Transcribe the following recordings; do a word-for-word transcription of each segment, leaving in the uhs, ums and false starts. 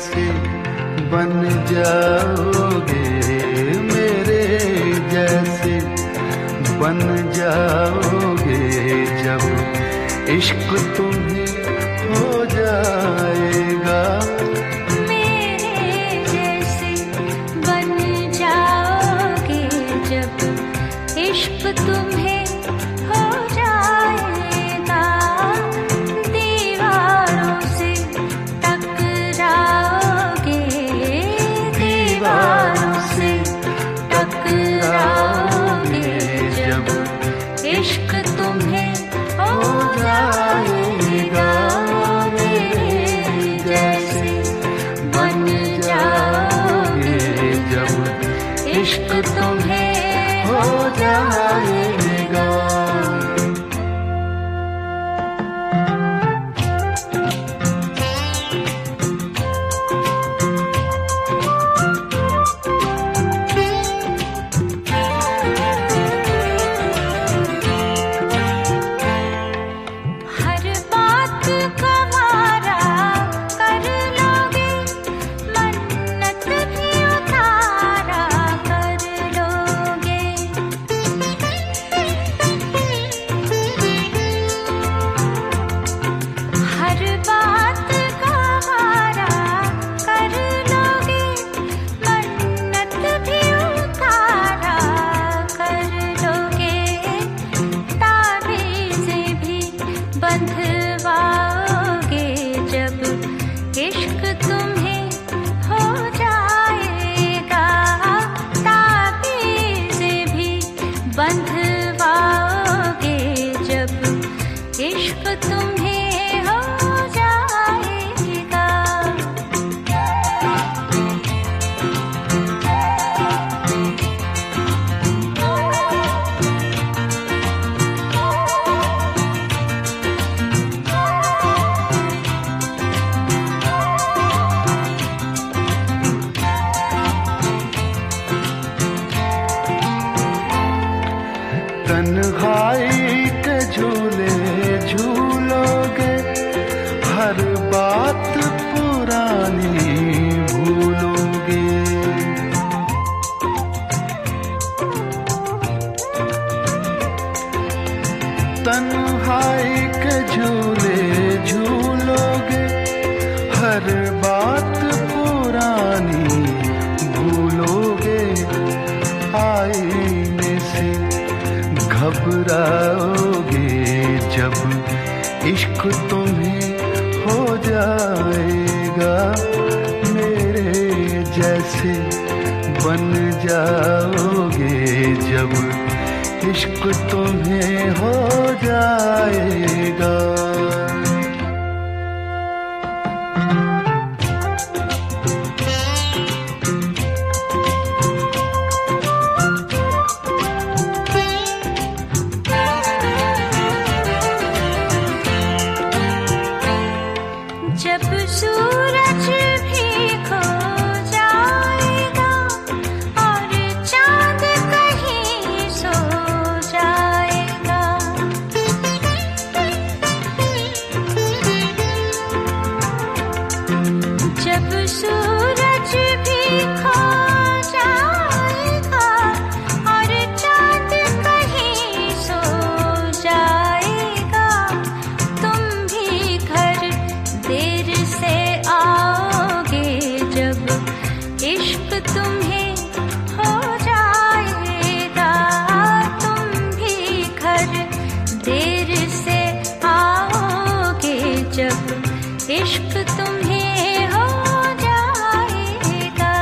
जैसे बन जाओगे, मेरे जैसे बन जाओगे जब इश्क तुम्हें हो जाएगा। मेरे जैसे बन जाओगे जब इश्क तुम्हें हो जाएगा। दीवारों से टकराओगे, दीवारों से टकराओगे जब इश्क तुम्हें हो जाएगा। मेरे जैसे बन जाओगे जब इश्क तुम्हें हो जाएगा। बंधवाओगे जब इश्क तुम्हें हो जाएगा। ताबीज़ें भी बंधवाओगे जब इश्क तुम्हें हो जाएगा। तन्हाई के झूले झूलोगे, हर बात पुरानी भूलोगे। तन्हाई के झूले झूलोगे, हर बात पुरानी भूलोगे। आईने से घबराओगे जब इश्क तुम्हें हो जाएगा। मेरे जैसे बन जाओगे जब इश्क तुम्हें हो जाएगा। जब सूरज भी खो जाएगा और चांद कहीं सो जाएगा। जब सूरज भी खो जाएगा और चांद कहीं सो जाएगा। तुम भी घर देर से आओगे जब इश्क तुम्हें हो जाएगा। तुम भी घर देर से आओगे जब इश्क तुम्हें हो जाएगा।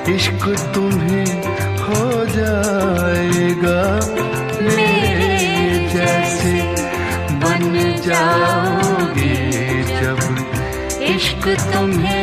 इश्क तुम्हें हो जाएगा, मेरे जैसे बन जाओगे जब इश्क तुम्हें